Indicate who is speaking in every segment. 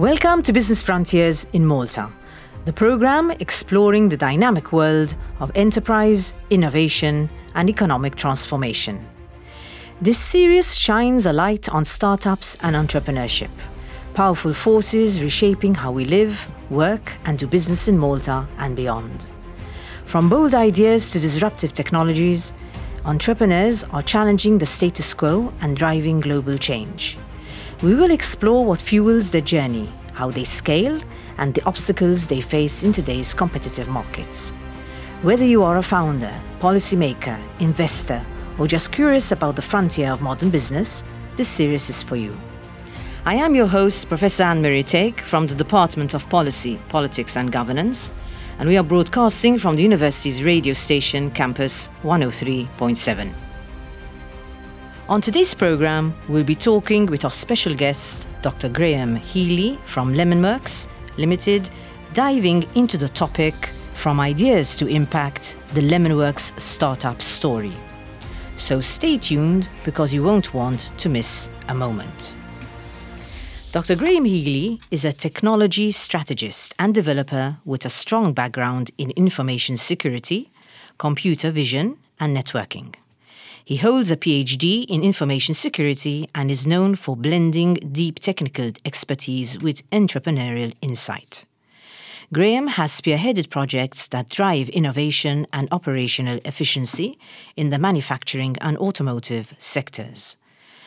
Speaker 1: Welcome to Business Frontiers in Malta, the program exploring the dynamic world of enterprise, innovation, and economic transformation. This series shines a light on startups and entrepreneurship, powerful forces reshaping how we live, work, and do business in Malta and beyond. From bold ideas to disruptive technologies, entrepreneurs are challenging the status quo and driving global change. We will explore what fuels their journey, how they scale, and the obstacles they face in today's competitive markets. Whether you are a founder, policymaker, investor, or just curious about the frontier of modern business, this series is for you. I am your host, Professor Anne-Marie Take from the Department of Policy, Politics and Governance, and we are broadcasting from the university's radio station, Campus 103.7. On today's program, we'll be talking with our special guest, Dr. Graham Healy from Lemonworks Limited, diving into the topic from ideas to impact, the Lemonworks startup story. So stay tuned because you won't want to miss a moment. Dr. Graham Healy is a technology strategist and developer with a strong background in information security, computer vision, and networking. He holds a PhD in information security and is known for blending deep technical expertise with entrepreneurial insight. Graham has spearheaded projects that drive innovation and operational efficiency in the manufacturing and automotive sectors.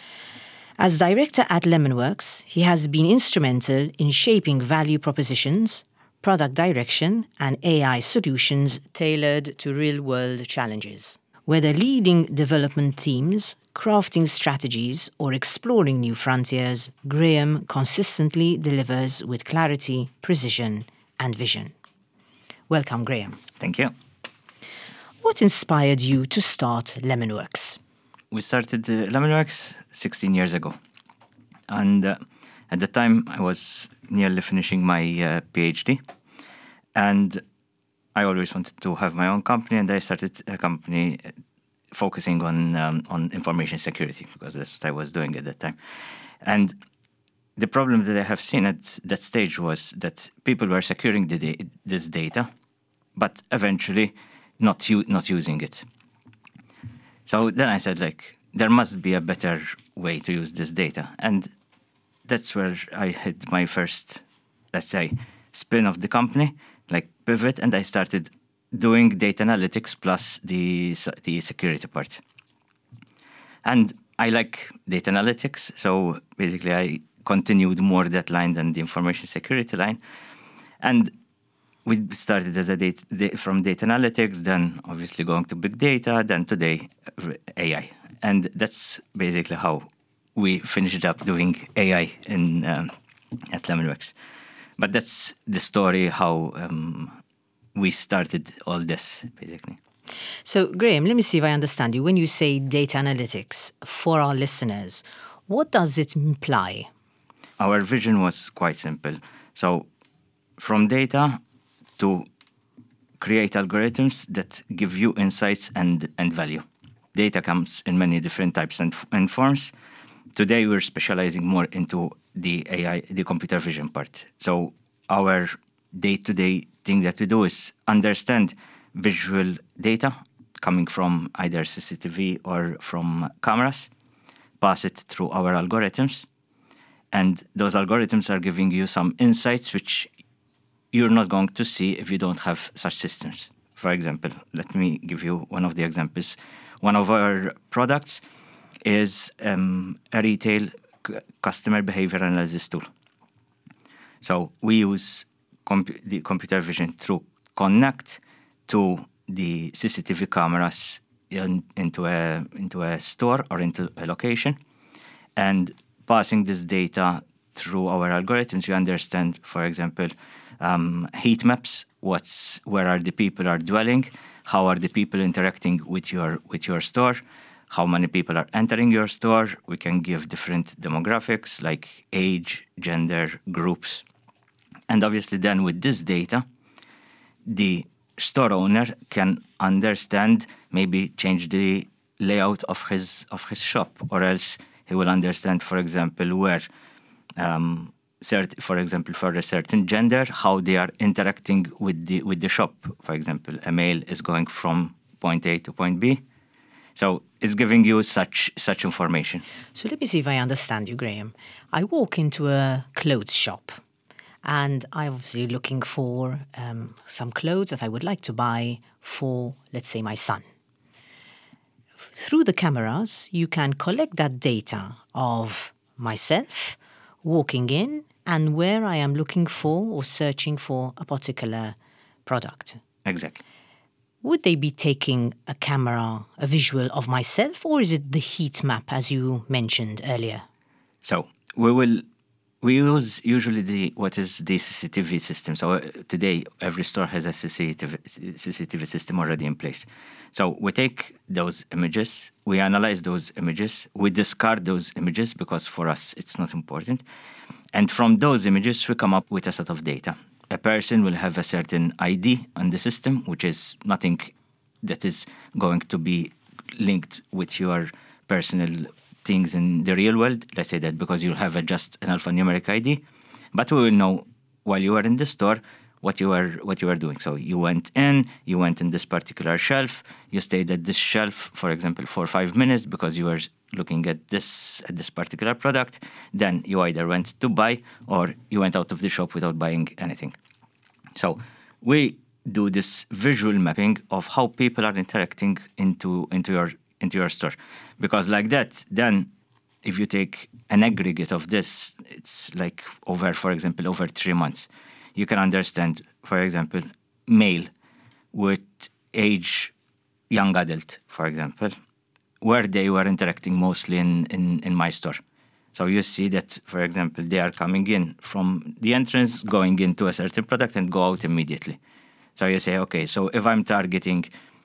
Speaker 1: As director at Lemonworks, he has been instrumental in shaping value propositions, product direction, and AI solutions tailored to real-world challenges. Whether leading development teams, crafting strategies, or exploring new frontiers, Graham consistently delivers with clarity, precision, and vision. Welcome, Graham.
Speaker 2: Thank you.
Speaker 1: What inspired you to start Lemonworks?
Speaker 2: We started Lemonworks 16 years ago. And at the time, I was nearly finishing my PhD. And I always wanted to have my own company, and I started a company focusing on information security, because that's what I was doing at that time. And the problem that I have seen at that stage was that people were securing this data, but eventually not using it. So then I said, there must be a better way to use this data. And that's where I had my first, let's say, spin of the company, pivot, and I started doing data analytics plus the security part. And I like data analytics, so basically I continued more that line than the information security line. And we started as from data analytics, then obviously going to big data, then today AI. And that's basically how we finished up doing AI at Lemonworks. But that's the story how we started all this, basically.
Speaker 1: So, Graham, let me see if I understand you. When you say data analytics, for our listeners, what does it imply?
Speaker 2: Our vision was quite simple. So, from data to create algorithms that give you insights and value. Data comes in many different types and forms. Today, we're specializing more into the AI, the computer vision part. So our day-to-day thing that we do is understand visual data coming from either CCTV or from cameras, pass it through our algorithms, and those algorithms are giving you some insights which you're not going to see if you don't have such systems. For example, let me give you one of the examples. One of our products is a retail customer behavior analysis tool. So we use the computer vision to connect to the CCTV cameras into a store or into a location, and passing this data through our algorithms, you understand, for example, heat maps. Where are the people are dwelling? How are the people interacting with your store? How many people are entering your store? We can give different demographics like age, gender, groups. And obviously then with this data, the store owner can understand, maybe change the layout of his shop, or else he will understand, for example, where for example, for a certain gender, how they are interacting with the shop. For example, a male is going from point A to point B. So it's giving you such information.
Speaker 1: So let me see if I understand you, Graham. I walk into a clothes shop and I'm obviously looking for some clothes that I would like to buy for, let's say, my son. Through the cameras, you can collect that data of myself walking in and where I am looking for or searching for a particular product.
Speaker 2: Exactly.
Speaker 1: Would they be taking a visual of myself, or is it the heat map, as you mentioned earlier?
Speaker 2: So we use usually the CCTV system. So today every store has a CCTV system already in place. So we take those images, we analyze those images, we discard those images because for us it's not important. And from those images we come up with a set of data. A person will have a certain ID on the system, which is nothing that is going to be linked with your personal things in the real world. Let's say that because you have just an alphanumeric ID, but we will know while you are in the store what you are doing. So you went in this particular shelf, you stayed at this shelf, for example, for 5 minutes because you were looking at this particular product. Then you either went to buy or you went out of the shop without buying anything. So we do this visual mapping of how people are interacting into your store, because like that, then if you take an aggregate of this, it's like for example, over 3 months. You can understand, for example, male with age young adult, for example, where they were interacting mostly in my store. So you see that, for example, they are coming in from the entrance, going into a certain product and go out immediately. So you say, okay, so if I'm targeting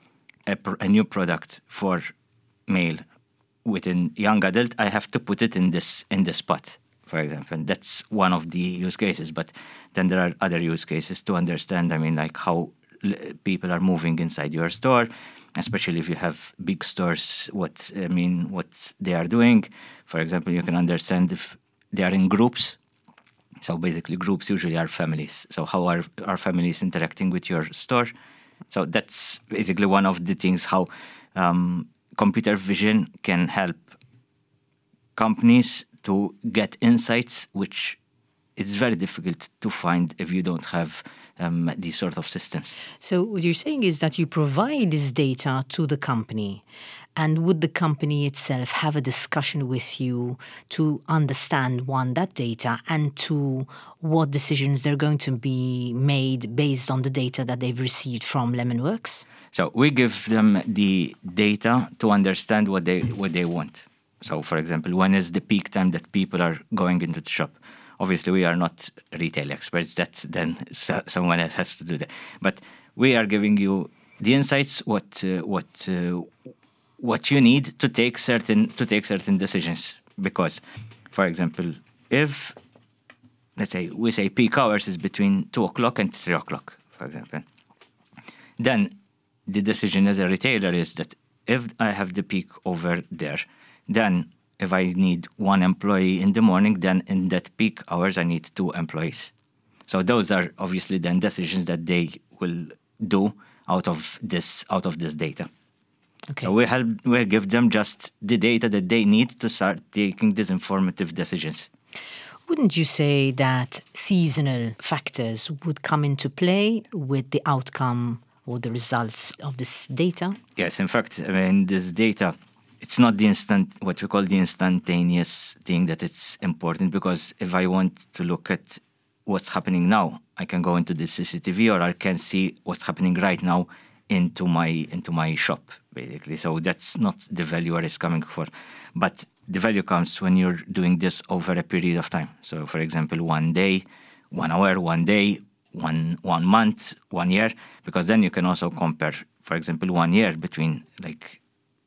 Speaker 2: a new product for male within young adult, I have to put it in this spot. For example, that's one of the use cases. But then there are other use cases to understand, like how people are moving inside your store, especially if you have big stores, what they are doing. For example, you can understand if they are in groups. So basically groups usually are families. So how are our families interacting with your store? So that's basically one of the things how computer vision can help companies to get insights, which is very difficult to find if you don't have these sort of systems.
Speaker 1: So what you're saying is that you provide this data to the company, and would the company itself have a discussion with you to understand, one, that data, and two, what decisions they're going to be made based on the data that they've received from Lemonworks?
Speaker 2: So we give them the data to understand what they want. So, for example, when is the peak time that people are going into the shop? Obviously, we are not retail experts. That then someone else has to do that. But we are giving you the insights, what you need to take certain decisions. Because, for example, if let's say we say peak hours is between 2:00 and 3:00, for example, then the decision as a retailer is that if I have the peak over there, then if I need 1 employee in the morning, then in that peak hours, I need 2 employees. So those are obviously then decisions that they will do out of this data.
Speaker 1: Okay.
Speaker 2: So we give them just the data that they need to start taking these informative decisions.
Speaker 1: Wouldn't you say that seasonal factors would come into play with the outcome or the results of this data?
Speaker 2: Yes, in fact, this data, it's not what we call the instantaneous thing that it's important, because if I want to look at what's happening now, I can go into the CCTV or I can see what's happening right now into my shop, basically. So that's not the value where it's coming for. But the value comes when you're doing this over a period of time. So, for example, 1 day, 1 hour, 1 day, one month, 1 year, because then you can also compare, for example, 1 year between like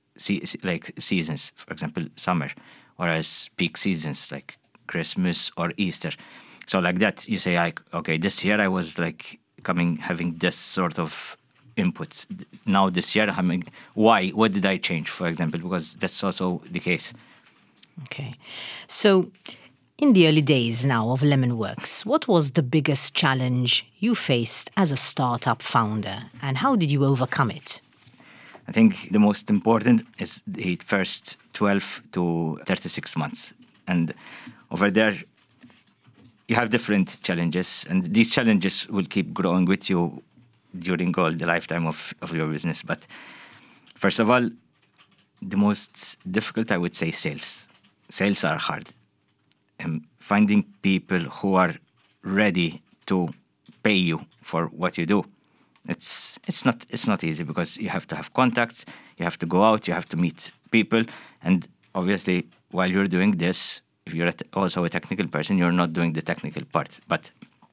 Speaker 2: seasons, for example, summer, whereas peak seasons like Christmas or Easter. So like that, you say, okay, this year I was having this sort of input. Now this year, why? What did I change, for example? Because that's also the case.
Speaker 1: Okay. So In the early days now of Lemonworks, what was the biggest challenge you faced as a startup founder, and how did you overcome it?
Speaker 2: I think the most important is the first 12 to 36 months. And over there, you have different challenges, and these challenges will keep growing with you during all the lifetime of your business. But first of all, the most difficult, I would say, sales. Sales are hard. Finding people who are ready to pay you for what you do. It's not easy because you have to have contacts, you have to go out, you have to meet people, and obviously while you're doing this, if you're also a technical person, you're not doing the technical part. But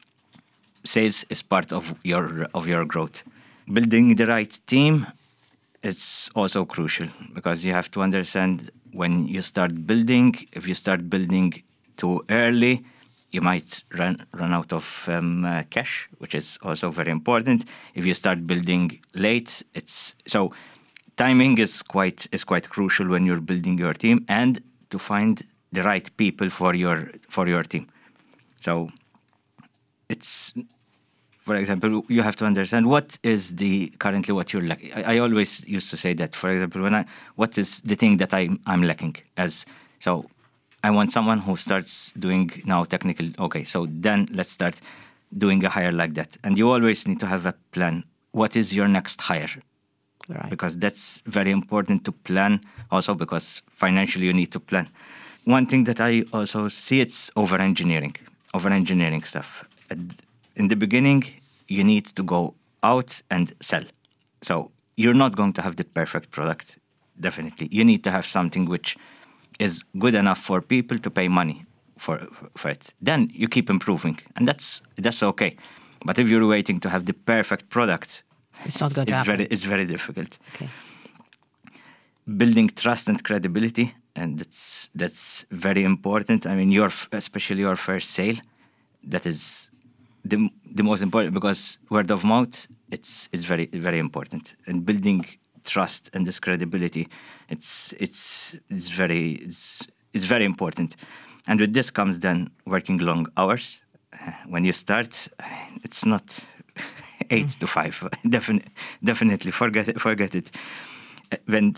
Speaker 2: sales is part of your growth. Building the right team is also crucial because you have to understand when you start building. If you start building too early, you might run out of cash, which is also very important. If you start building late, timing is quite crucial when you're building your team, and to find the right people for your team. So it's, for example, you have to understand what is currently what you're lacking. I always used to say that, for example, what is the thing that I'm lacking so I want someone who starts doing now technical. Okay, so then let's start doing a hire like that. And you always need to have a plan. What is your next hire?
Speaker 1: Right.
Speaker 2: Because that's very important to plan also, because financially you need to plan. One thing that I also see, it's over-engineering stuff. In the beginning, you need to go out and sell. So you're not going to have the perfect product, definitely. You need to have something which is good enough for people to pay money for it. Then you keep improving, and that's okay. But if you're waiting to have the perfect product,
Speaker 1: it's not going to happen.
Speaker 2: It's very difficult.
Speaker 1: Okay.
Speaker 2: Building trust and credibility, and that's very important. I mean, especially your first sale, that is the most important, because word of mouth, it's very, very important. And building trust and this credibility, it's very important. And with this comes then working long hours. When you start, it's not 8 to 5. Definitely forget it. And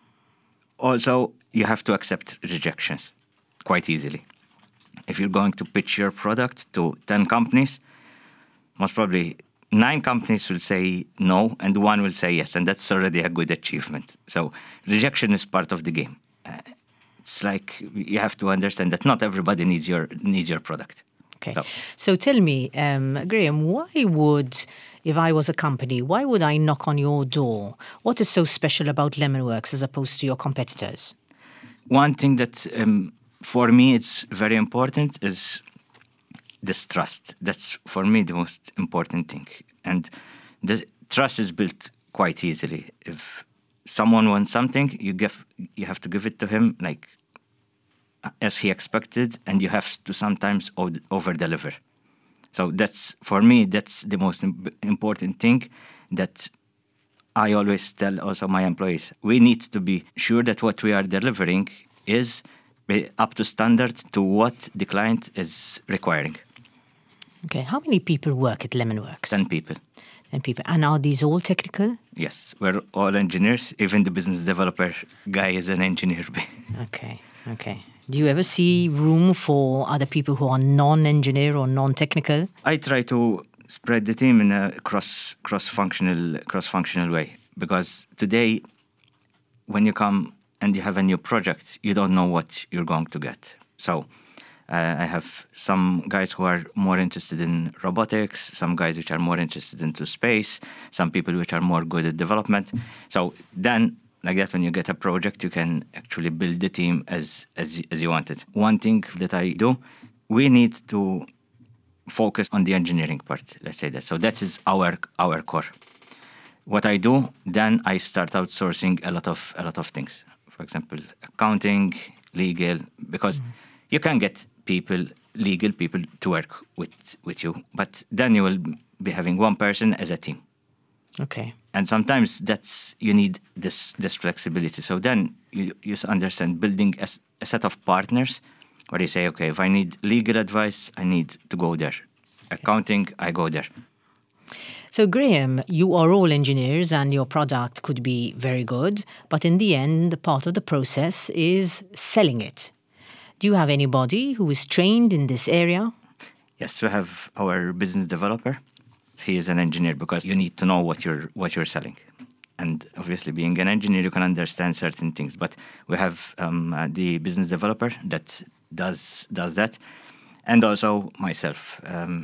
Speaker 2: also you have to accept rejections quite easily. If you're going to pitch your product to 10 companies, most probably 9 companies will say no and 1 will say yes, and that's already a good achievement. So rejection is part of the game. It's like you have to understand that not everybody needs your product.
Speaker 1: Okay. So tell me, Graham, if I was a company, why would I knock on your door? What is so special about Lemonworks as opposed to your competitors?
Speaker 2: One thing that for me it's very important is this trust. That's for me the most important thing. And the trust is built quite easily. If someone wants something, you have to give it to him like as he expected, and you have to sometimes over-deliver. So that's, for me, that's the most important thing that I always tell also my employees. We need to be sure that what we are delivering is up to standard to what the client is requiring.
Speaker 1: Okay, how many people work at Lemonworks?
Speaker 2: 10 people.
Speaker 1: 10 people. And are these all technical?
Speaker 2: Yes, we're all engineers. Even the business developer guy is an engineer.
Speaker 1: Okay. Do you ever see room for other people who are non-engineer or non-technical?
Speaker 2: I try to spread the team in a cross-functional way, because today, when you come and you have a new project, you don't know what you're going to get. So I have some guys who are more interested in robotics, some guys which are more interested into space, some people which are more good at development. So then, like that, when you get a project, you can actually build the team as you want it. One thing that I do, we need to focus on the engineering part, let's say that. So that is our core. What I do, then I start outsourcing a lot of things. For example, accounting, legal, because you can get legal people to work with you, but then you will be having one person as a team.
Speaker 1: Okay.
Speaker 2: And sometimes you need this flexibility. So then you understand building a set of partners where you say, okay, if I need legal advice, I need to go there. Accounting, I go there.
Speaker 1: So, Graham, you are all engineers and your product could be very good, but in the end, part of the process is selling it. Do you have anybody who is trained in this area?
Speaker 2: Yes, we have our business developer. He is an engineer because you need to know what you're selling. And obviously, being an engineer, you can understand certain things. But we have the business developer that does that, and also myself.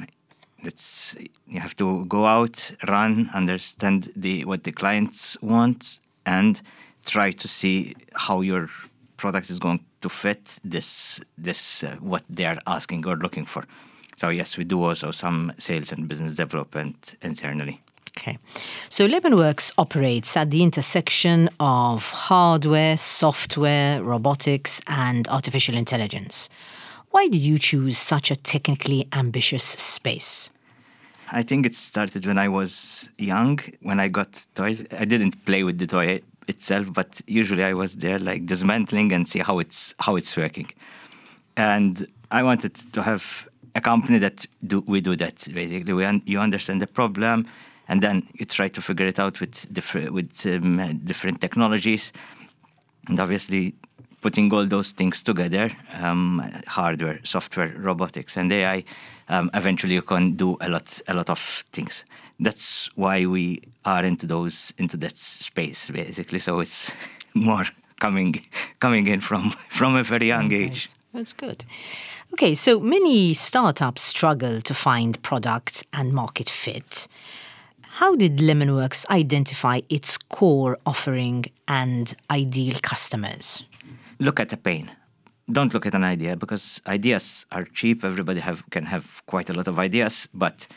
Speaker 2: You have to go out, run, understand what the clients want, and try to see how your product is going to fit this what they are asking or looking for. So yes, we do also some sales and business development internally.
Speaker 1: Okay. So Lemonworks operates at the intersection of hardware, software, robotics, and artificial intelligence. Why did you choose such a technically ambitious space?
Speaker 2: I think it started when I was young. When I got toys, I didn't play with the toy itself, but usually I was there like dismantling and see how it's working. And I wanted to have a company that we do that basically. You understand the problem, and then you try to figure it out with different technologies, and obviously putting all those things together, hardware, software, robotics, and AI. Eventually, you can do a lot of things. That's why we are into that space basically. So it's more coming in from a very young age.
Speaker 1: That's good. Okay, so many startups struggle to find product and market fit. How did Lemonworks identify its core offering and ideal customers?
Speaker 2: Look at the pain. Don't look at an idea, because ideas are cheap. Everybody can have quite a lot of ideas, but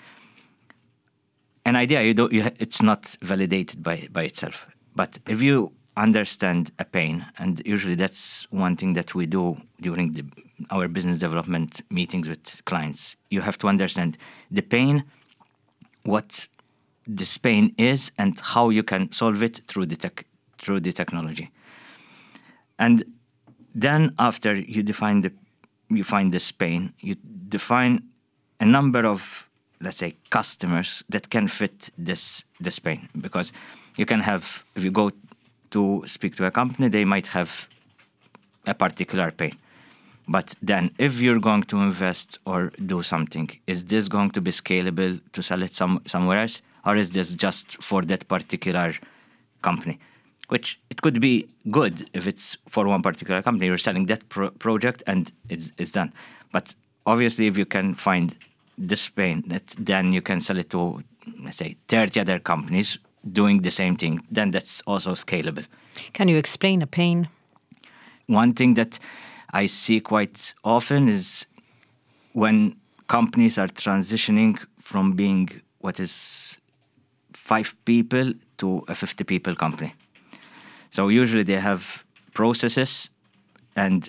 Speaker 2: an idea it's not validated by itself. But if you understand a pain, and usually that's one thing that we do during our business development meetings with clients, you have to understand the pain, what this pain is, and how you can solve it through the technology. And then after you find this pain, you define a number of, let's say, customers that can fit this pain. Because you can have, if you go to speak to a company, they might have a particular pain. But then if you're going to invest or do something, is this going to be scalable to sell it somewhere else? Or is this just for that particular company? Which it could be good if it's for one particular company. You're selling that project and it's done. But obviously, if you can find this pain, then you can sell it to, let's say, 30 other companies doing the same thing, then that's also scalable.
Speaker 1: Can you explain a pain?
Speaker 2: One thing that I see quite often is when companies are transitioning from being what is 5 people to a 50 people company. So usually they have processes and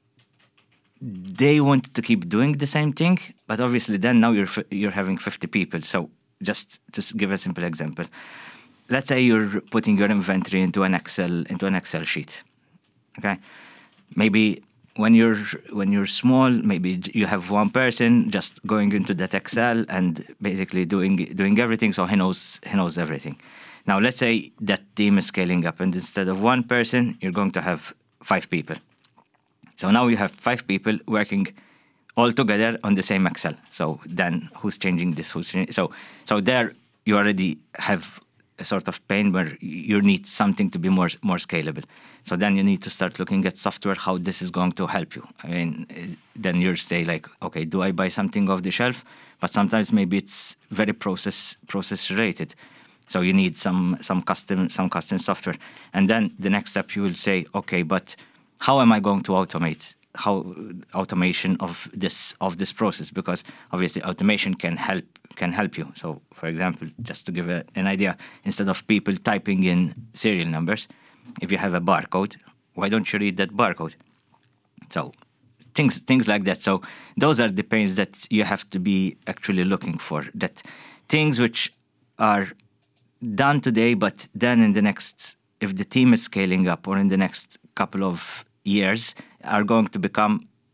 Speaker 2: they want to keep doing the same thing, but obviously then now you're having 50 people. So just to give a simple example, let's say you're putting your inventory into an Excel sheet. Okay, maybe when you're small, maybe you have one person just going into that Excel and basically doing everything. So he knows everything. Now, let's say that team is scaling up, and instead of one person, you're going to have 5 people. So now you have 5 people working all together on the same Excel. So then who's changing this? So there you already have a sort of pain where you need something to be more scalable. So then you need to start looking at software, how this is going to help you. I mean, then you say like, okay, do I buy something off the shelf? But sometimes maybe it's very process related. So you need some custom software. And then the next step you will say, okay, but how am I going to automate automation of this process? Because obviously automation can help you. So for example, just to give an idea, instead of people typing in serial numbers, if you have a barcode, why don't you read that barcode? So things like that. So those are the pains that you have to be actually looking for, that things which are done today, but then if the team is scaling up or in the next couple of years, are going to become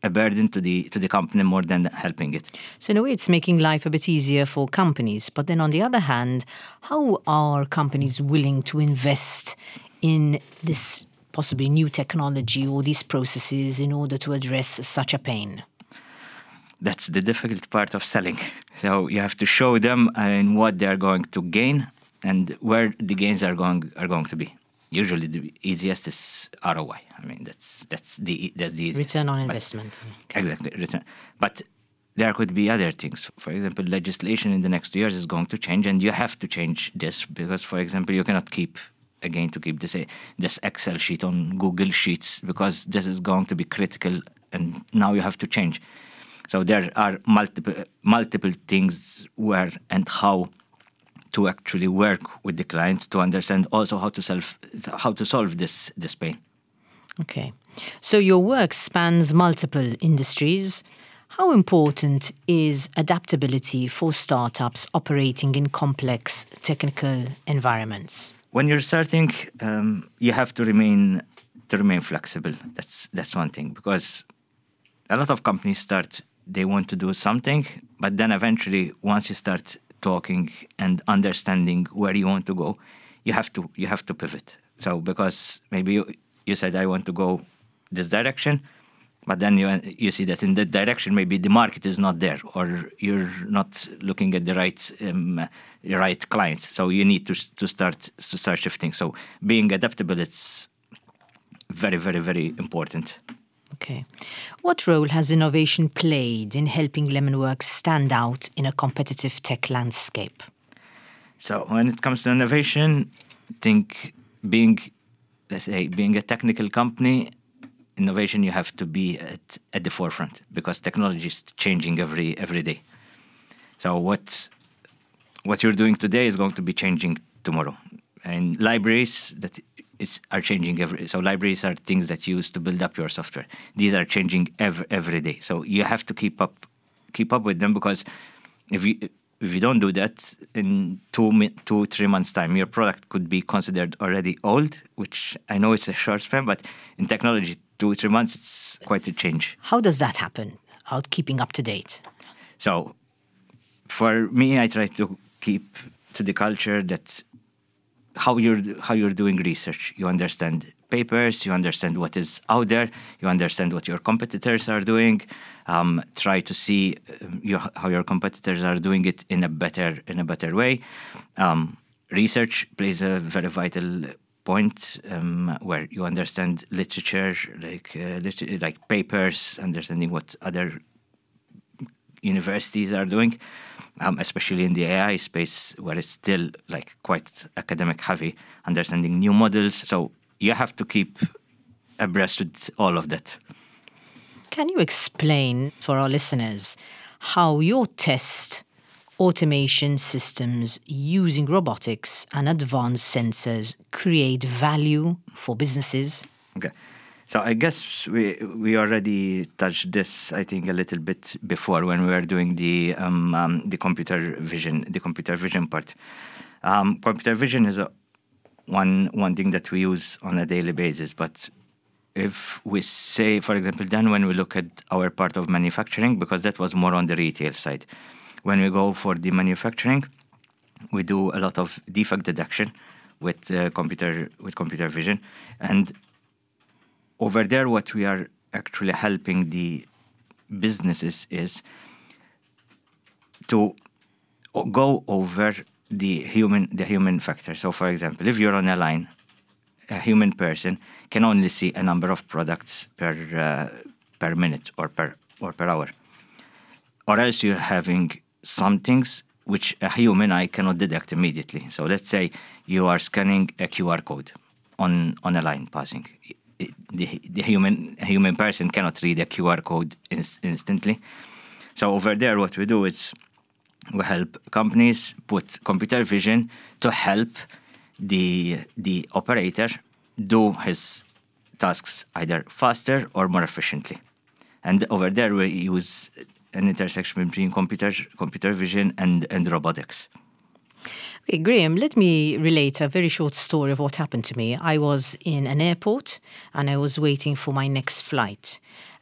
Speaker 2: a burden to the company more than helping it.
Speaker 1: So in a way, it's making life a bit easier for companies. But then on the other hand, how are companies willing to invest in this possibly new technology or these processes in order to address such a pain?
Speaker 2: That's the difficult part of selling. So you have to show them in what they are going to gain and where the gains are going to be. Usually, the easiest is ROI. I mean, that's the easiest.
Speaker 1: Return on investment.
Speaker 2: Exactly, return. But there could be other things. For example, legislation in the next years is going to change, and you have to change this because, for example, you cannot keep this Excel sheet on Google Sheets because this is going to be critical, and now you have to change. So there are multiple things where and how to actually work with the client to understand also how to solve this pain.
Speaker 1: Okay. So your work spans multiple industries. How important is adaptability for startups operating in complex technical environments?
Speaker 2: When you're starting, you have to remain flexible. That's one thing, because a lot of companies start, they want to do something, but then eventually, once you start talking and understanding where you want to go, you have to pivot. So because maybe you said I want to go this direction, but then you see that in that direction maybe the market is not there, or you're not looking at the right clients. So you need to start shifting. So being adaptable, it's very, very, very important.
Speaker 1: Okay. What role has innovation played in helping Lemonworks stand out in a competitive tech landscape? So
Speaker 2: when it comes to innovation, I think being a technical company, innovation, you have to be at the forefront because technology is changing every day. So what you're doing today is going to be changing tomorrow. And libraries are changing so libraries are things that you use to build up your software. These are changing every day. So you have to keep up with them, because if you don't do that, in 2-3 months' time, your product could be considered already old, which I know it's a short span, but in technology, 2-3 months, it's quite a change.
Speaker 1: How does that happen, out keeping up to date?
Speaker 2: So for me, I try to keep to the culture that how you're doing research. You understand papers, you understand what is out there, you understand what your competitors are doing. Try to see how your competitors are doing it in a better way. Research plays a very vital point where you understand literature, like papers, understanding what other universities are doing. Especially in the AI space, where it's still quite academic heavy, understanding new models. So you have to keep abreast with all of that.
Speaker 1: Can you explain for our listeners how your test automation systems using robotics and advanced sensors create value for businesses?
Speaker 2: Okay. So I guess we already touched this, I think, a little bit before when we were doing the computer vision part. Computer vision is one thing that we use on a daily basis. But if we say, for example, then when we look at our part of manufacturing, because that was more on the retail side, when we go for the manufacturing, we do a lot of defect detection with computer vision. And over there, what we are actually helping the businesses is to go over the human factor. So, for example, if you're on a line, a human person can only see a number of products per minute or per hour, or else you're having some things which a human eye cannot detect immediately. So, let's say you are scanning a QR code on a line passing. The human person cannot read a QR code instantly. So over there, what we do is we help companies put computer vision to help the operator do his tasks either faster or more efficiently. And over there, we use an intersection between computer vision and robotics.
Speaker 1: Okay, Graham, let me relate a very short story of what happened to me. I was in an airport and I was waiting for my next flight.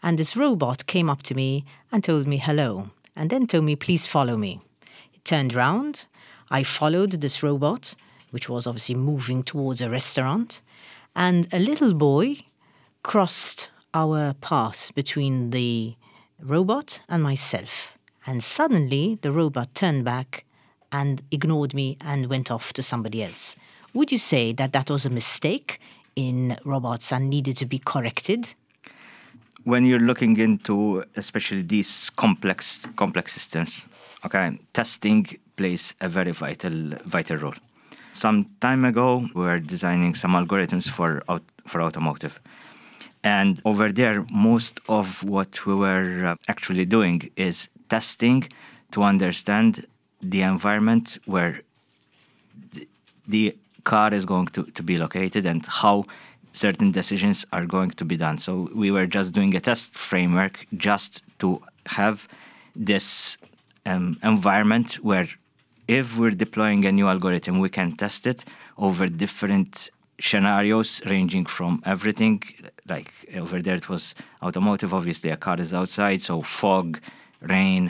Speaker 1: and this robot came up to me and told me hello, and then told me, please follow me. It turned round. I followed this robot, which was obviously moving towards a restaurant, and a little boy crossed our path between the robot and myself. And suddenly the robot turned back and ignored me and went off to somebody else. Would you say that that was a mistake in robots and needed to be corrected?
Speaker 2: When you're looking into especially these complex systems, okay, testing plays a very vital role. Some time ago, we were designing some algorithms for automotive. And over there, most of what we were actually doing is testing to understand the environment where the car is going to be located and how certain decisions are going to be done. So we were just doing a test framework just to have this environment where if we're deploying a new algorithm, we can test it over different scenarios ranging from everything. Like over there it was automotive, obviously a car is outside, so fog, rain,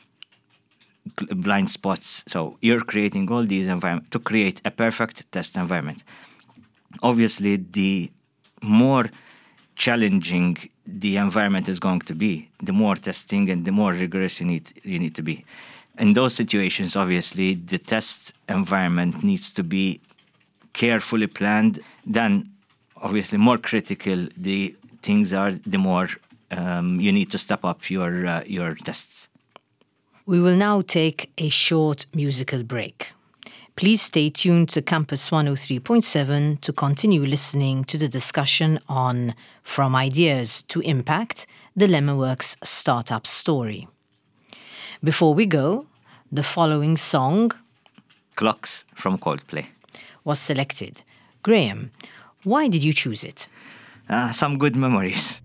Speaker 2: blind spots. So you're creating all these environments to create a perfect test environment. Obviously, the more challenging the environment is going to be, the more testing and the more rigorous you need to be. In those situations, obviously, the test environment needs to be carefully planned. Then, obviously, more critical the things are, the more you need to step up your tests.
Speaker 1: We will now take a short musical break. Please stay tuned to Campus 103.7 to continue listening to the discussion on From Ideas to Impact, the LemonWorks startup story. Before we go, the following song,
Speaker 2: Clocks from Coldplay,
Speaker 1: was selected. Graham, why did you choose it?
Speaker 2: Some good memories.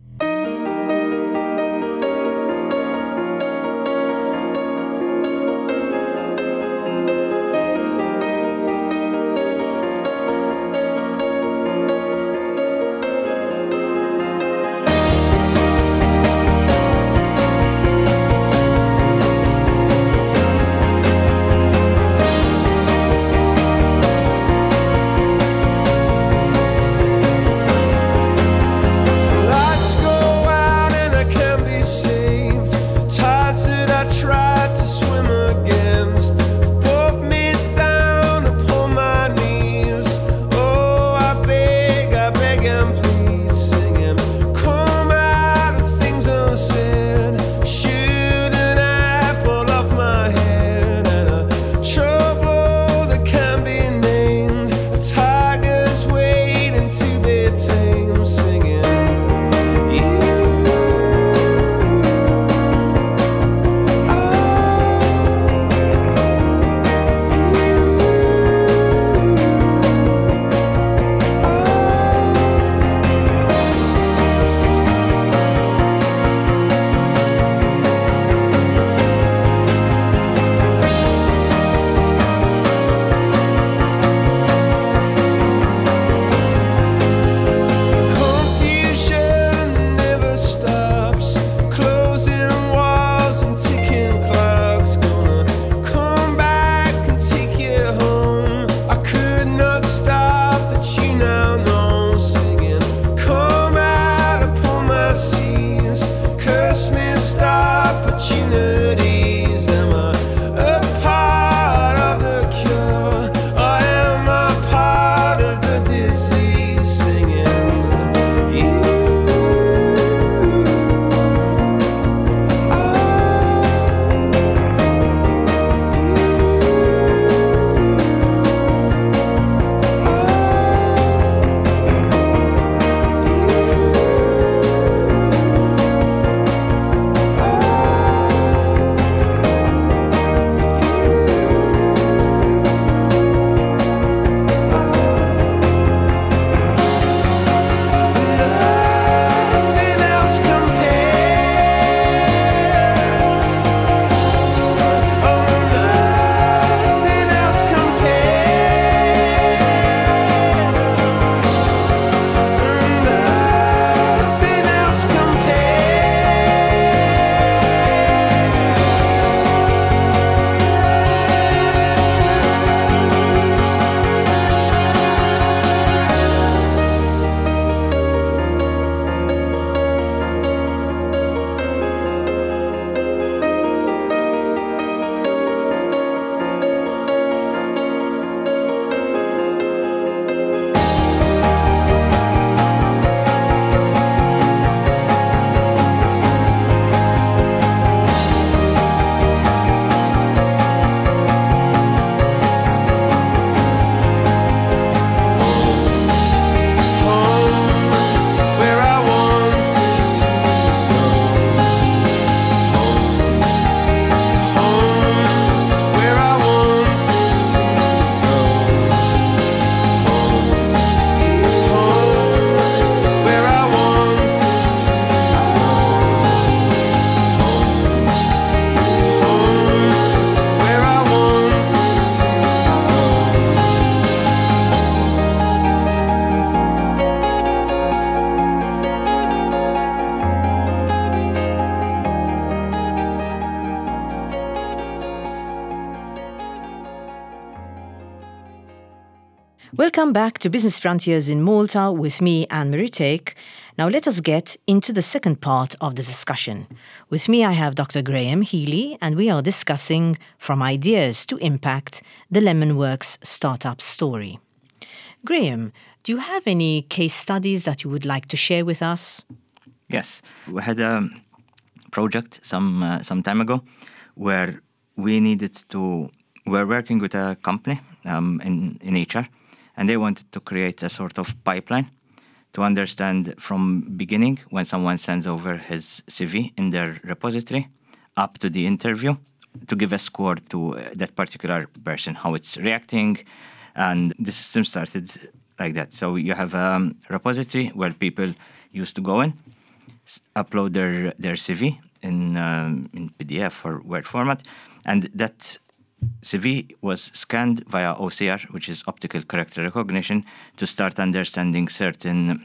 Speaker 1: Welcome back to Business Frontiers in Malta with me, Anne-Marie Take. Now let us get into the second part of the discussion. With me I have Dr. Graham Healy, and we are discussing From Ideas to Impact, the Lemonworks startup story. Graham, do you have any case studies that you would like to share with us?
Speaker 2: Yes, we had a project some time ago where we were working with a company in HR, and they wanted to create a sort of pipeline to understand from beginning when someone sends over his CV in their repository up to the interview, to give a score to that particular person, how it's reacting. And the system started like that. So you have a repository where people used to go in, upload their CV in PDF or Word format, and that CV was scanned via OCR, which is optical character recognition, to start understanding certain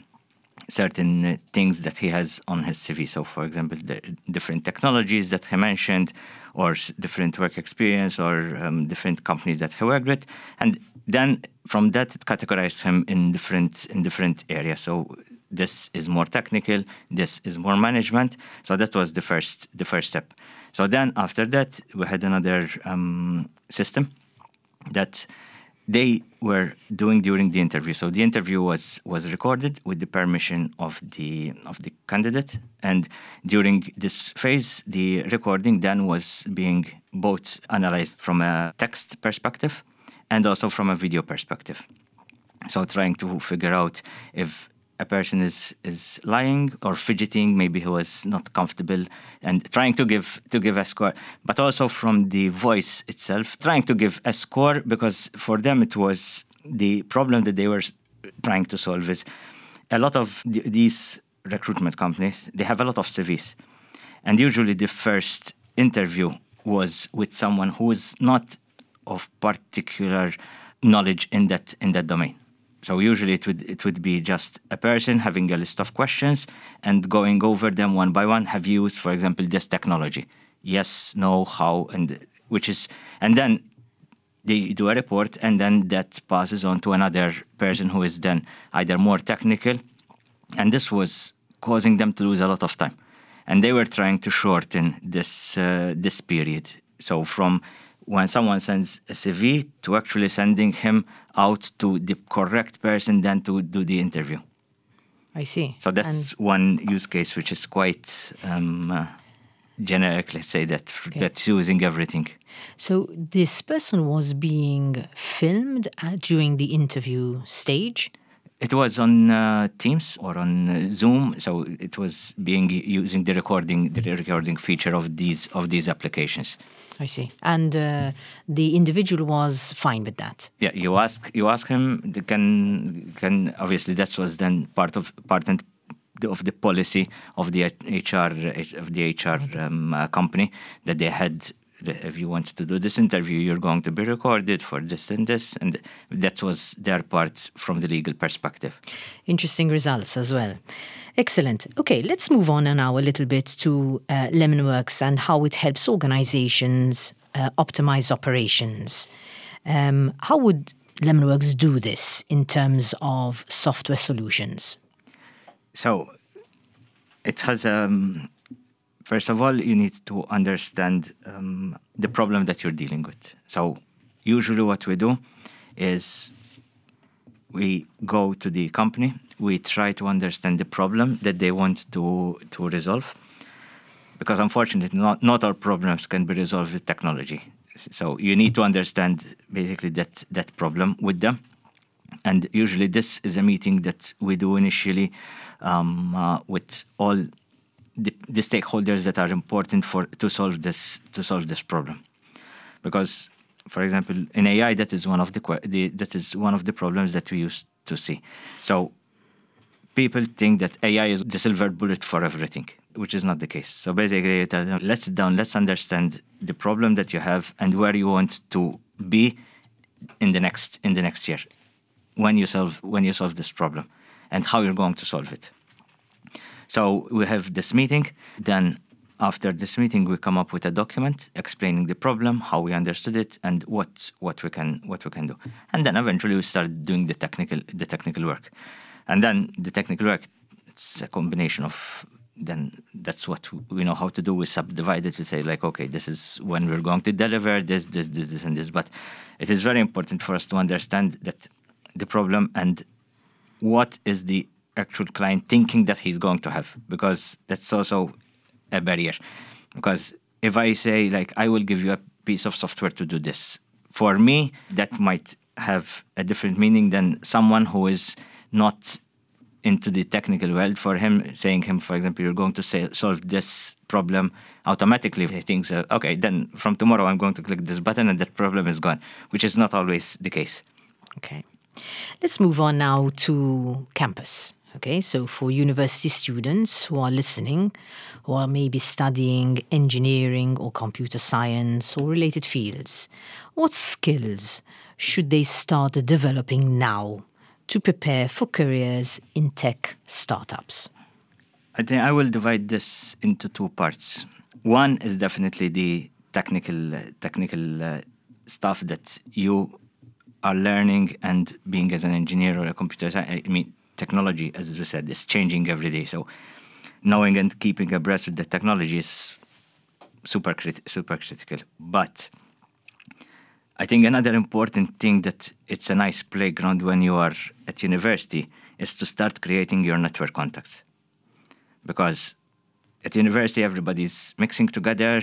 Speaker 2: things that he has on his CV. So, for example, the different technologies that he mentioned, or different work experience, or different companies that he worked with, and then from that it categorized him in different areas. So this is more technical, this is more management. So that was the first step. So then after that, we had another system that they were doing during the interview. So the interview was recorded with the permission of the candidate, and during this phase, the recording then was being both analyzed from a text perspective and also from a video perspective. So trying to figure out if a person is lying or fidgeting, maybe he was not comfortable, and trying to give a score. But also from the voice itself, trying to give a score, because for them it was the problem that they were trying to solve is a lot of these recruitment companies, they have a lot of CVs. And usually the first interview was with someone who is not of particular knowledge in that domain. So usually it would be just a person having a list of questions and going over them one by one. Have you used, for example, this technology? Yes, no, how, and then they do a report, and then that passes on to another person who is then either more technical, and this was causing them to lose a lot of time. And they were trying to shorten this period. So from when someone sends a CV to actually sending him out to the correct person then to do the interview.
Speaker 1: I see.
Speaker 2: So that's one use case which is quite generic, let's say, that's using everything.
Speaker 1: So this person was being filmed during the interview stage?
Speaker 2: It was on Teams or on Zoom, so it was using the recording feature of these applications.
Speaker 1: I see. And the individual was fine with that.
Speaker 2: Yeah, you ask him. Can obviously that was then part of the policy of the HR company, that they had. If you want to do this interview, you're going to be recorded for this and this, and that was their part from the legal perspective.
Speaker 1: Interesting results as well. Excellent. Okay, let's move on now a little bit to Lemonworks and how it helps organizations optimize operations. How would Lemonworks do this in terms of software solutions?
Speaker 2: So it has first of all, you need to understand the problem that you're dealing with. So usually what we do is we go to the company, we try to understand the problem that they want to resolve, because unfortunately not all problems can be resolved with technology. So you need to understand basically that problem with them. And usually this is a meeting that we do initially with all the stakeholders that are important to solve this problem, because, for example, in AI, that is one of the problems that we used to see. So people think that AI is the silver bullet for everything, which is not the case. So basically, let's sit down, let's understand the problem that you have and where you want to be in the next year when you solve this problem, and how you're going to solve it. So we have this meeting, then after this meeting, we come up with a document explaining the problem, how we understood it, and what we can do. And then eventually we start doing the technical work. And then the technical work, it's a combination of, then that's what we know how to do. We subdivide it. We say like, okay, this is when we're going to deliver this, and this. But it is very important for us to understand that the problem and what is the actual client thinking that he's going to have, because that's also a barrier. Because if I say like, I will give you a piece of software to do this, for me, that might have a different meaning than someone who is not into the technical world. For him, for example, you're going to solve this problem automatically. He thinks, okay, then from tomorrow I'm going to click this button and that problem is gone, which is not always the case.
Speaker 1: Okay. Let's move on now to campus. Okay, so for university students who are listening, who are maybe studying engineering or computer science or related fields, what skills should they start developing now to prepare for careers in tech startups?
Speaker 2: I think I will divide this into two parts. One is definitely the technical stuff that you are learning, and being as an engineer or a computer science, technology, as we said, is changing every day. So knowing and keeping abreast with the technology is super critical. But I think another important thing that it's a nice playground when you are at university is to start creating your network contacts. Because at university, everybody's mixing together.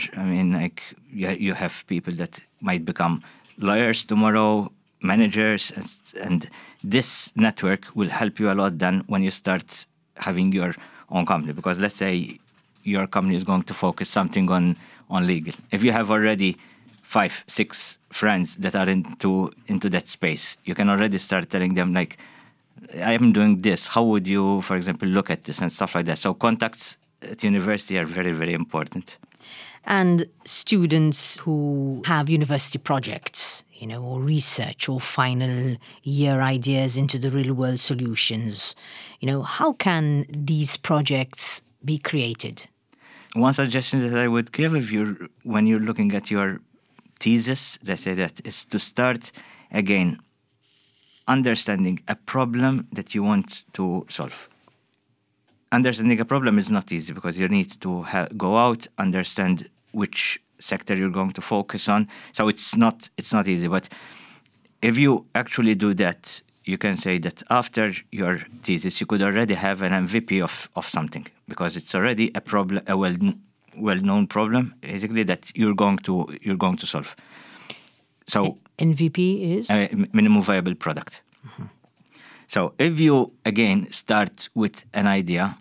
Speaker 2: You have people that might become lawyers tomorrow, managers, and this network will help you a lot then when you start having your own company. Because let's say your company is going to focus something on legal. If you have already 5-6 friends that are into that space, you can already start telling them like, I am doing this. How would you, for example, look at this and stuff like that? So contacts at university are very, very important.
Speaker 1: And students who have university projects, or research or final year ideas into the real world solutions, how can these projects be created?
Speaker 2: One suggestion that I would give when you're looking at your thesis, let's say that, is to start again understanding a problem that you want to solve. Understanding a problem is not easy because you need to go out, understand which sector you're going to focus on. So it's not easy. But if you actually do that, you can say that after your thesis, you could already have an MVP of something, because it's already a problem, a well-known problem, basically, that you're going to solve. So
Speaker 1: MVP is
Speaker 2: minimum viable product. Mm-hmm. So if you again start with an idea,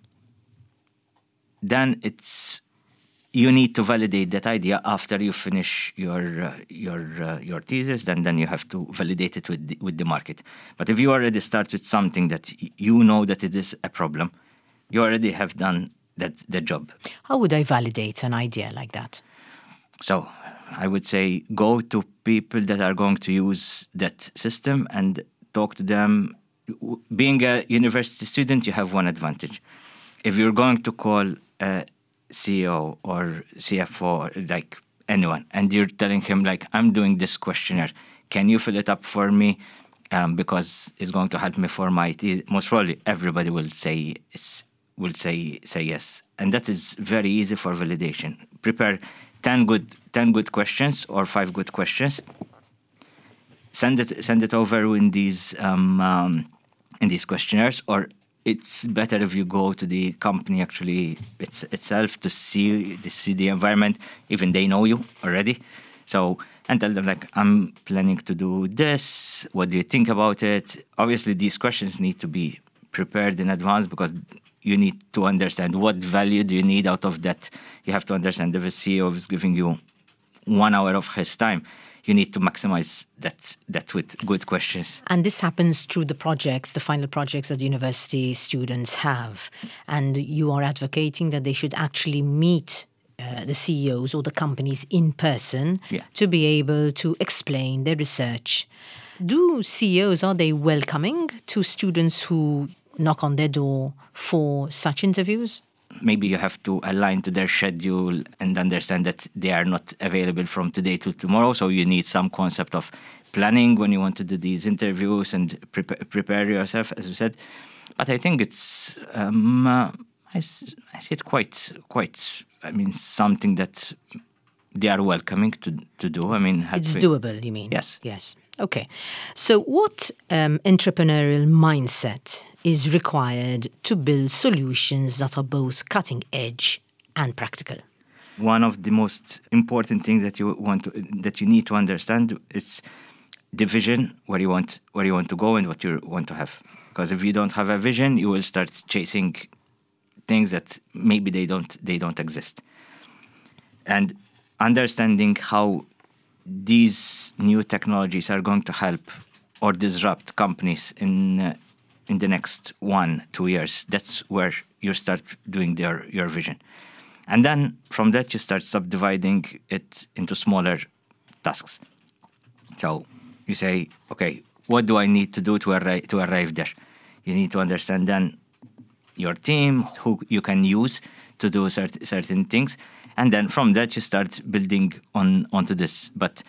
Speaker 2: then you need to validate that idea after you finish your thesis. Then you have to validate it with the market. But if you already start with something that you know that it is a problem, you already have done the job.
Speaker 1: How would I validate an idea like that?
Speaker 2: So I would say go to people that are going to use that system and talk to them. Being a university student, you have one advantage. If you're going to call a CEO or CFO, like anyone, and you're telling him, like, I'm doing this questionnaire, can you fill it up for me? Because it's going to help me for my thesis. Most probably, everybody will say yes, and that is very easy for validation. Prepare 10 good questions or 5 good questions. Send it over in these questionnaires, or it's better if you go to the company actually itself to see the environment. Even they know you already, so, and tell them, like, I'm planning to do this. What do you think about it? Obviously, these questions need to be prepared in advance because you need to understand what value do you need out of that. You have to understand if a CEO is giving you 1 hour of his time, you need to maximize that with good questions.
Speaker 1: And this happens through the projects, the final projects that university students have. And you are advocating that they should actually meet the CEOs or the companies in person to be able to explain their research. Do CEOs, are they welcoming to students who knock on their door for such interviews?
Speaker 2: maybe you have to align to their schedule and understand that they are not available from today to tomorrow. So you need some concept of planning when you want to do these interviews and prepare yourself, as you said. But I think it's I see it quite. I mean, something that they are welcoming to do. I mean,
Speaker 1: it's doable. You mean?
Speaker 2: Yes.
Speaker 1: Yes. Okay. So, what entrepreneurial mindset is required to build solutions that are both cutting edge and practical?
Speaker 2: One of the most important things that you need to understand is the vision, where you want to go and what you want to have. Because if you don't have a vision, you will start chasing things that maybe they don't exist. And understanding how these new technologies are going to help or disrupt companies in the next 1-2 years, that's where you start doing your vision. And then from that, you start subdividing it into smaller tasks. So you say, okay, what do I need to do to arrive there? You need to understand then your team, who you can use to do certain things. And then from that, you start building onto this. But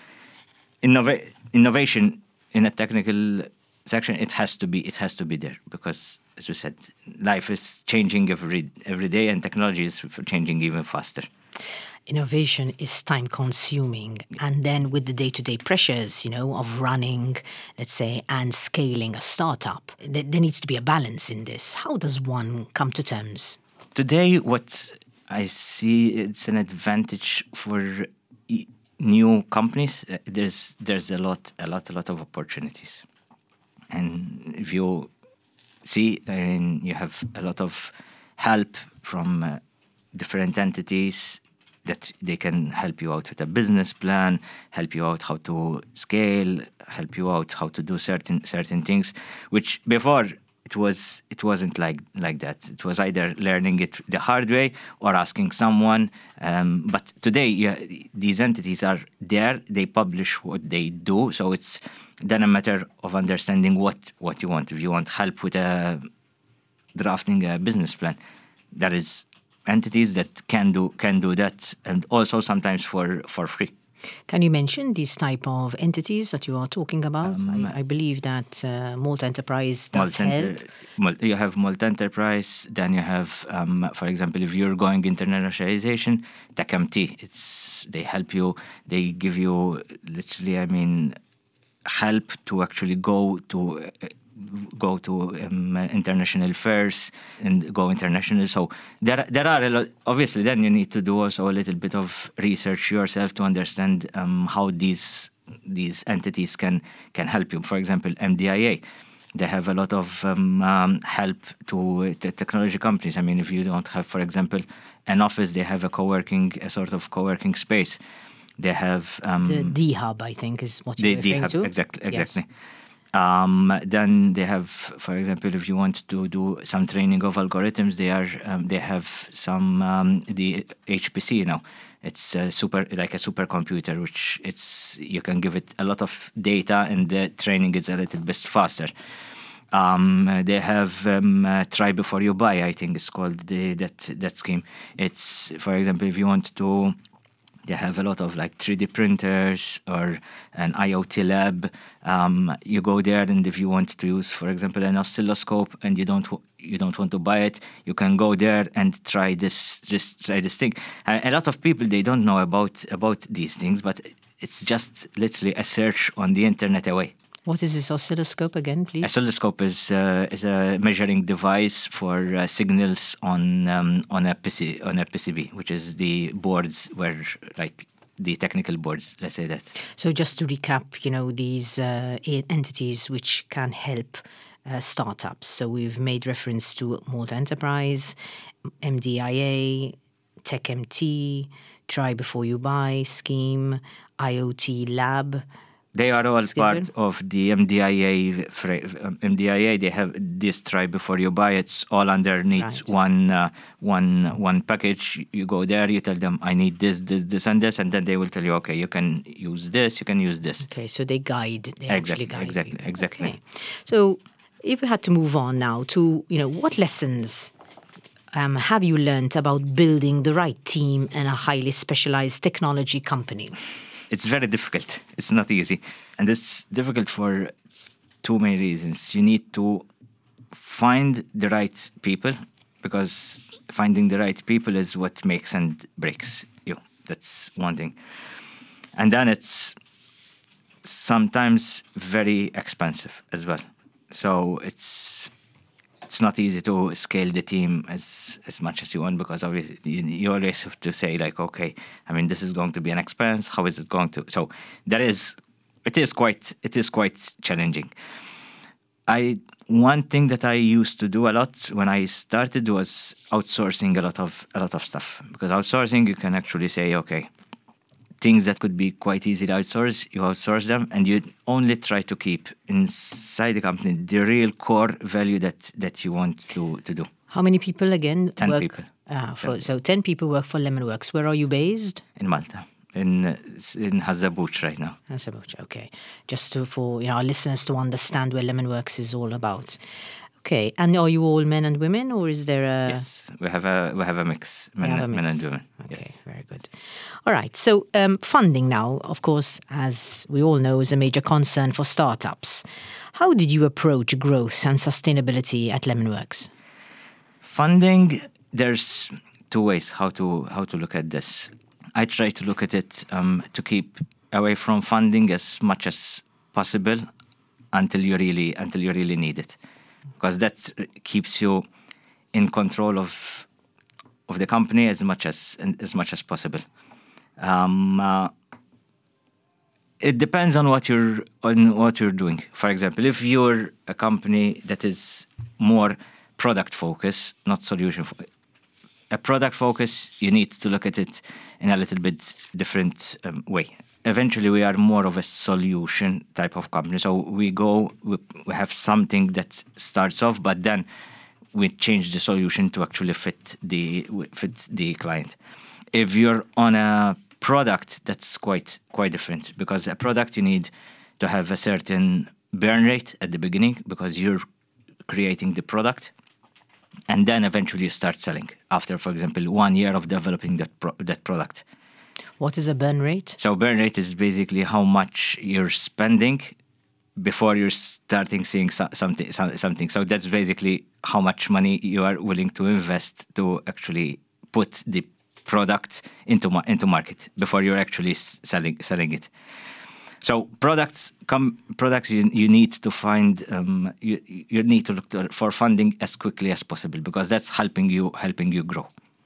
Speaker 2: innovation in a technical section, it has to be there, because, as we said, life is changing every day, and technology is changing even faster.
Speaker 1: Innovation is time consuming, and then with the day-to-day pressures, of running, let's say, and scaling a startup, there needs to be a balance in this. How does one come to terms?
Speaker 2: Today, what I see, it's an advantage for new companies. There's a lot of opportunities. And if you see, you have a lot of help from different entities that they can help you out with a business plan, help you out how to scale, help you out how to do certain things, which before it wasn't like that. It was either learning it the hard way or asking someone. But today, these entities are there. They publish what they do, so it's then a matter of understanding what you want. If you want help with drafting a business plan, there is entities that can do that, and also sometimes for free.
Speaker 1: Can you mention these type of entities that you are talking about? I believe that Malta Enterprise does help.
Speaker 2: You have Malta Enterprise, then you have, for example, if you're going internationalization, TechMT. They help you. They give you literally, help to actually go to international fairs and go international. So there are a lot. Obviously, then you need to do also a little bit of research yourself to understand how these entities can help you. For example, MDIA, they have a lot of help to the technology companies. If you don't have, for example, an office, they have a sort of co-working space. They have
Speaker 1: the D-Hub, I think, is what you're referring to.
Speaker 2: Exactly.
Speaker 1: Yes.
Speaker 2: Then they have, for example, if you want to do some training of algorithms, they have some the HPC. It's a supercomputer, which you can give it a lot of data, and the training is a little bit faster. They have Try Before You Buy, I think it's called that scheme. It's, for example, if you want to. They have a lot of 3D printers or an IoT lab. You go there, and if you want to use, for example, an oscilloscope, and you don't want to buy it, you can go there and try this thing. A lot of people, they don't know about these things, but it's just literally a search on the internet away.
Speaker 1: What is this oscilloscope again, please?
Speaker 2: Oscilloscope is a measuring device for signals on a PCB, which is the boards where the technical boards. Let's say that.
Speaker 1: So just to recap, these entities which can help startups. So we've made reference to Malta Enterprise, MDIA, TechMT, Try Before You Buy scheme, IoT Lab.
Speaker 2: They are all part of the MDIA. MDIA, they have this Try Before You Buy. It's all underneath one package. You go there, you tell them, I need this, and this, and then they will tell you, okay, you can use this, you can use this.
Speaker 1: Okay, so they guide. They actually guide you.
Speaker 2: Exactly.
Speaker 1: Okay. So if we had to move on now to, what lessons have you learnt about building the right team in a highly specialized technology company?
Speaker 2: It's very difficult. It's not easy. And it's difficult for two main reasons. You need to find the right people, because finding the right people is what makes and breaks you. That's one thing. And then it's sometimes very expensive as well. So it's not easy to scale the team as much as you want, because obviously you always have to say like, okay, I mean, this is going to be an expense. How is it going to? So it is quite challenging. One thing that I used to do a lot when I started was outsourcing a lot of stuff, because outsourcing, you can actually say, okay, things that could be quite easy to outsource, you outsource them, and you only try to keep inside the company the real core value that you want to do.
Speaker 1: How many people again?
Speaker 2: 10 people.
Speaker 1: So 10 people work for Lemonworks. Where are you based?
Speaker 2: In Malta, in Hazzabuch right now.
Speaker 1: Hazzabuch, okay. Just for our listeners to understand where Lemonworks is all about. Okay, and are you all men and women, or is there a...
Speaker 2: Yes, we have a mix, men and women.
Speaker 1: Okay,
Speaker 2: yes.
Speaker 1: Very good. All right, so funding now, of course, as we all know, is a major concern for startups. How did you approach growth and sustainability at Lemonworks?
Speaker 2: Funding, there's two ways how to look at this. I try to look at it to keep away from funding as much as possible until you really need it, because that keeps you in control of the company as much as possible. It depends on what you're doing. For example, if you're a company that is more product focused, not solution focused. A product focus, you need to look at it in a little bit different way. Eventually, we are more of a solution type of company. So we have something that starts off, but then we change the solution to actually fit the client. If you're on a product, that's quite different, because a product, you need to have a certain burn rate at the beginning, because you're creating the product. And then eventually you start selling after, for example, 1 year of developing that product.
Speaker 1: What is a burn rate?
Speaker 2: So burn rate is basically how much you're spending before you're starting seeing something. So that's basically how much money you are willing to invest to actually put the product into market before you're actually selling it. So products, you need to find, you need to look for funding as quickly as possible, because that's helping you grow.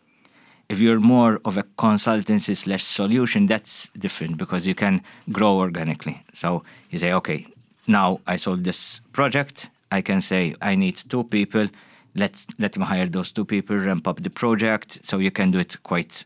Speaker 2: If you're more of a consultancy / solution, that's different, because you can grow organically. So you say, okay, now I sold this project. I can say I need 2 people. Let them hire those 2 people, ramp up the project. So you can do it quite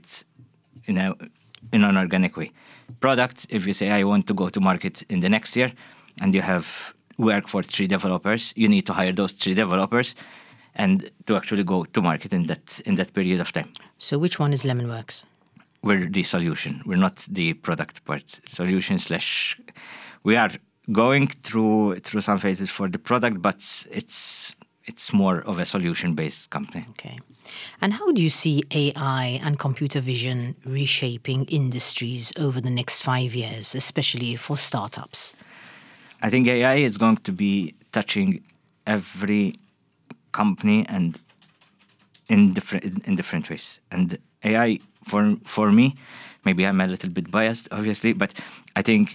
Speaker 2: in an organic way. Product, if you say I want to go to market in the next year, and you have work for 3 developers, you need to hire those 3 developers and to actually go to market in that period of time.
Speaker 1: So which one is Lemonworks?
Speaker 2: We're the solution. We're not the product part. Solution / we are going through some phases for the product, but it's more of a solution-based company.
Speaker 1: Okay. And how do you see AI and computer vision reshaping industries over the next 5 years, especially for startups?
Speaker 2: I think AI is going to be touching every company and in different ways. And AI, for me, maybe I'm a little bit biased, obviously, but I think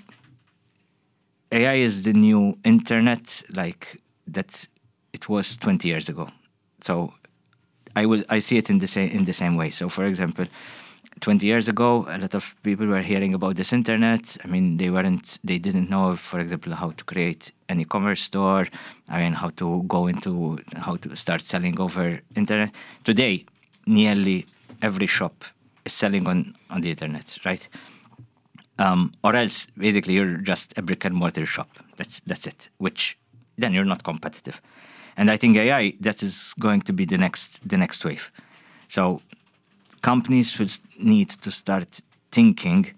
Speaker 2: AI is the new internet, like that it was 20 years ago. So I see it in the same way. So, for example, 20 years ago, a lot of people were hearing about this internet. I mean, they didn't know, for example, how to create an e-commerce store. I mean, how to start selling over internet. Today, nearly every shop is selling on the internet, right? Or else, basically, you're just a brick and mortar shop. That's it. Which then you're not competitive. And I think AI, that is going to be the next wave. So companies will need to start thinking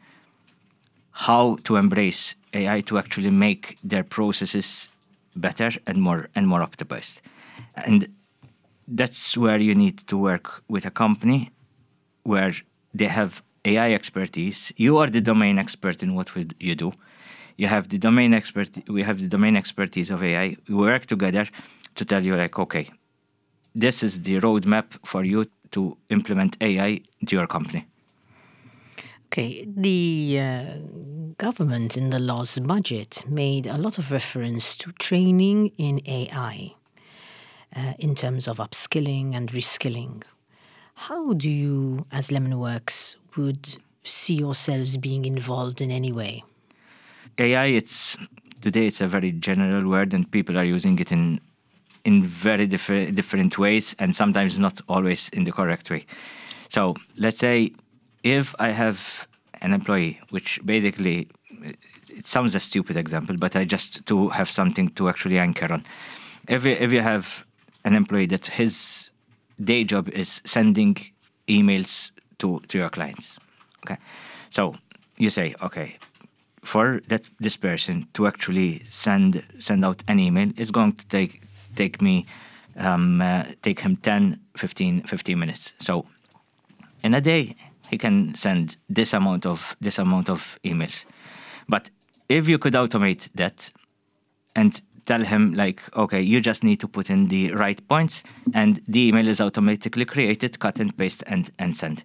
Speaker 2: how to embrace AI to actually make their processes better and more optimized. And that's where you need to work with a company where they have AI expertise. You are the domain expert in what you do. You have the domain we have the domain expertise of AI. We work together to tell you like, okay, this is the roadmap for you to implement AI to your company.
Speaker 1: Okay, the government in the last budget made a lot of reference to training in AI in terms of upskilling and reskilling. How do you, as Lemonworks, would see yourselves being involved in any way?
Speaker 2: AI, today it's a very general word, and people are using it in very different ways, and sometimes not always in the correct way. So let's say if I have an employee, which basically, it sounds a stupid example, but I just to have something to actually anchor on. If you have an employee that his day job is sending emails to your clients, okay? So you say, okay, for this person to actually send out an email, it's going to take him 10, 15 minutes. So in a day, he can send this amount of emails. But if you could automate that and tell him like, okay, you just need to put in the right points and the email is automatically created, cut and paste and send.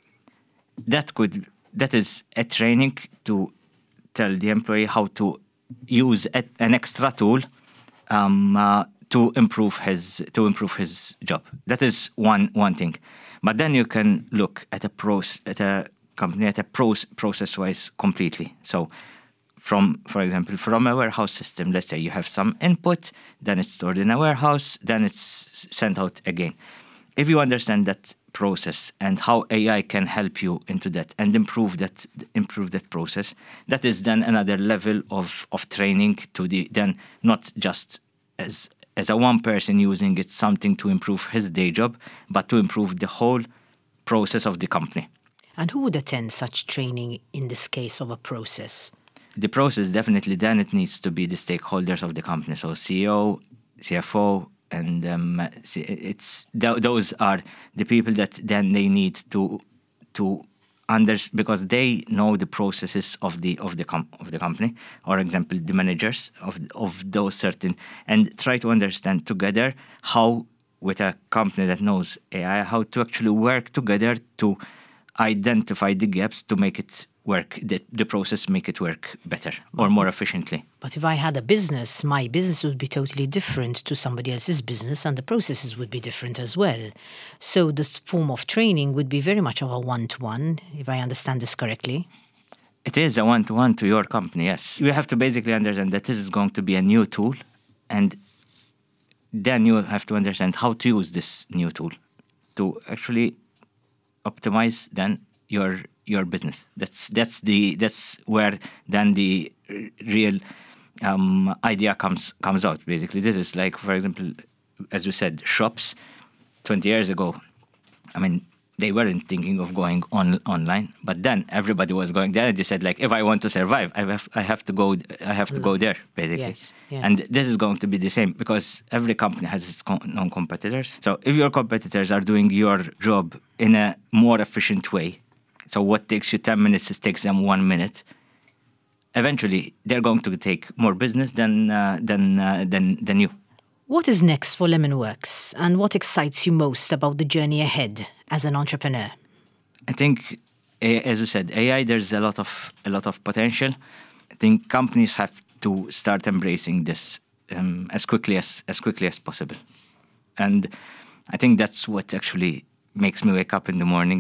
Speaker 2: That is a training to tell the employee how to use an extra tool to improve his job. That is one thing. But then you can look at a company process-wise completely. So for example, from a warehouse system, let's say you have some input, then it's stored in a warehouse, then it's sent out again. If you understand that process and how AI can help you into that and improve that process, that is then another level of training then not just as a one person using it something to improve his day job, but to improve the whole process of the company.
Speaker 1: And who would attend such training in this case of a process?
Speaker 2: The process, definitely, then it needs to be the stakeholders of the company. So CEO, CFO, and those are the people that then they need to understand, because they know the processes of the company, or example, the managers of those certain, and try to understand together how, with a company that knows AI, how to actually work together to identify the gaps to make it work, the process make it work better or more efficiently.
Speaker 1: But if I had a business, my business would be totally different to somebody else's business and the processes would be different as well. So this form of training would be very much of a one-to-one, if I understand this correctly.
Speaker 2: It is a one-to-one to your company, yes. You have to basically understand that this is going to be a new tool, and then you have to understand how to use this new tool to actually optimize then your business. That's where then the real idea comes out. Basically, this is like, for example, as you said, shops 20 years ago. I mean, they weren't thinking of going online, but then everybody was going there, and they said, like, if I want to survive, I have to go there, basically.
Speaker 1: Yes.
Speaker 2: And this is going to be the same, because every company has its own competitors. So if your competitors are doing your job in a more efficient way, so what takes you 10 minutes, it takes them 1 minute, eventually they're going to take more business than you.
Speaker 1: What is next for Lemonworks, and what excites you most about the journey ahead as an entrepreneur?
Speaker 2: I think, as you said, AI, there's a lot of potential. I think companies have to start embracing this as quickly as possible, and I think that's what actually makes me wake up in the morning.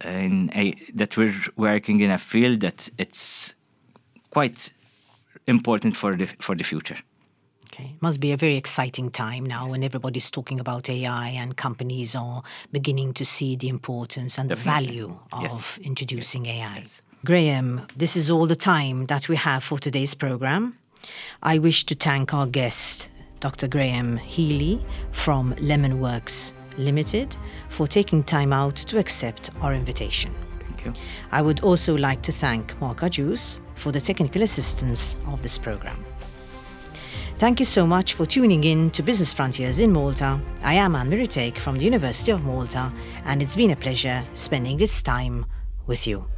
Speaker 2: That we're working in a field that it's quite important for the future.
Speaker 1: Okay. It must be a very exciting time now when everybody's talking about AI and companies are beginning to see the importance and the value of introducing AI.
Speaker 2: Yes.
Speaker 1: Graham, this is all the time that we have for today's program. I wish to thank our guest, Dr. Graham Healy from Lemonworks Limited, for taking time out to accept our invitation.
Speaker 2: Thank you.
Speaker 1: I would also like to thank Mark Ajus for the technical assistance of this program. Thank you so much for tuning in to Business Frontiers in Malta. I am Anne Miritek from the University of Malta, and it's been a pleasure spending this time with you.